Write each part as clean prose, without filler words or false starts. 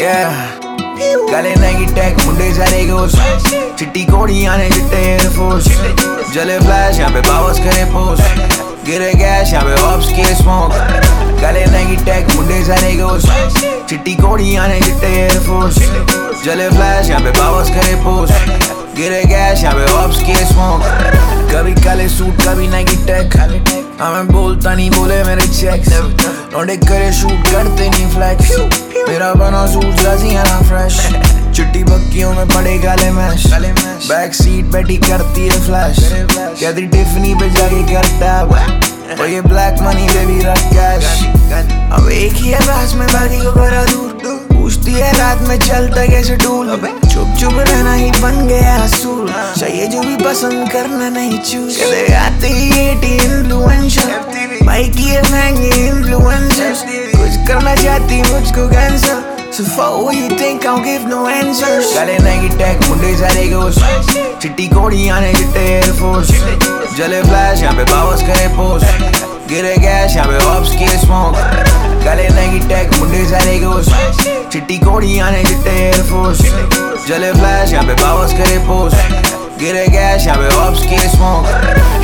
गले नहीं टैग मुंडे सारे गोश चिट्टी कोड़ियां ने चिट्टे एयरफोर्स जले फ्लैश यहाँ पे बावस करे पोस्ट गिरे गैस यहाँ पे ऑप्स के स्मोक गले नहीं टैग मुंडे सारे गोश चिट्टी कोड़ियां ने चिट्टे एयरफोर्स जले फ्लैश यहाँ पे बावस करे पोस्ट गिरे गैस यहाँ पे ऑप्स के स्मोक कभी काले सूट कभी नहीं टैग हमें बोलता नहीं बोले मेरे चेक्स नोटे करे शूट करते नहीं फ्लैक्स मेरा बना सूट लसियाना फ्रेश चिट्टी बक्कियों में पड़े काले मैश बैक सीट बैठी करती है फ्लैश कहती टिफनी पे जाके करता है और ये ब्लैक मनी पे भी रख कैश अब एक ही है राज में बाकी को करा दूर पूछती है रात में चलता कैसे डूल चुप चुप रहना ही बन गया असूल चाहिए जो भी पसंद करना नहीं चूज कहते आते ही इन्फ्लुएंसर भाई की है महंगी इन्फ्लुएंसर कुछ करना चाहती मुझको cancer So fuck what you think, I'll give no answers गले नहीं टैग मुंडे सारे गोश चिट्टी कोड़ियां ने चिट्टे एयरफोर्स जले फ्लैश यहाँ पे बावस करे पोस्ट गिरे गैस यहाँ पे ऑप्स के स्मोक गले नहीं टैग मुंडे सारे गोश चिट्टी कोड़ियां ने चिट्टे एयरफोर्स जले फ्लैश यहाँ पे बावस करे पोस्ट गिरे गैस यहाँ पे ऑप्स के स्मोक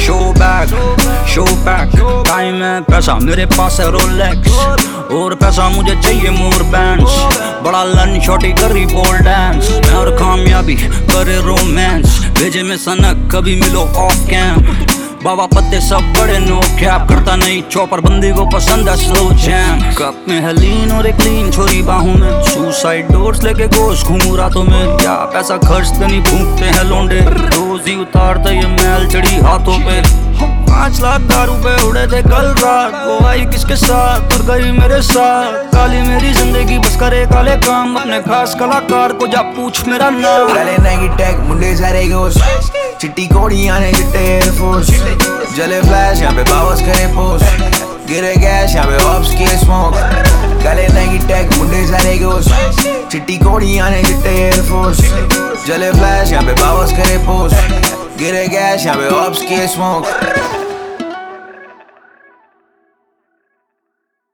शो बैक टाइम है पैसा मेरे पास है रोलेक्स और पैसा मुझे चाहिए मोर बैंड्स बड़ा लन शॉटी कर रही पोल डांस मैं और कामयाबी करे रोमांस भेजे में सनक कभी मिलो ऑफ कैंप बाबा पत्ते सब बड़े नो कैप करता नहीं चौपर बंदी को पसंद है स्लो जैम कप में है लीन और एक लीन छोरी बाहों में सुसाइड डोर्स लेके गोश घूमू रातों में या पैसा खर्चते नहीं भूखते हैं लोंडे रोज ही उतारते ये मैल चढ़ी हाथों पे 5 लाख दारू पे उड़े थे कल रात वो आई किसके साथ और गई मेरे साथ काली मेरी जिंदगी बस करे काले काम अपने खास कलाकार को जा पूछ मेरा नाम गले नहीं टैग मुंडे सारे गोश चिट्टी कोड़ियां ने चिट्टे एयरफोर्स जले फ्लैश यहाँ पे बावस करे पोस्ट गिरे गैस यहाँ पे ऑप्स के स्मोक गले नहीं टैग मुंडे सारे गोश चिट्टी कोड़ियां ने चिट्टे एयरफोर्स जले फ्लैश यहाँ पे बावस करे पोस्ट गिरे गैस यहाँ पे ऑप्स के स्मोक